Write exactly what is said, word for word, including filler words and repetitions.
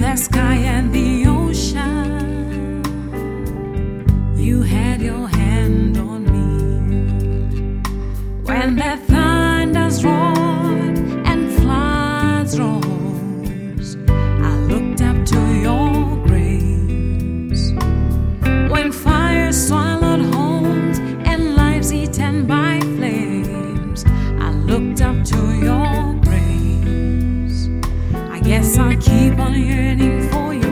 the sky and the ocean, you had your hand on me. When the thunders roared and floods rose, I looked up to your grace. When fire swallowed homes and lives eaten by flames, I looked up to your grace. I guess I keep on yearning for you.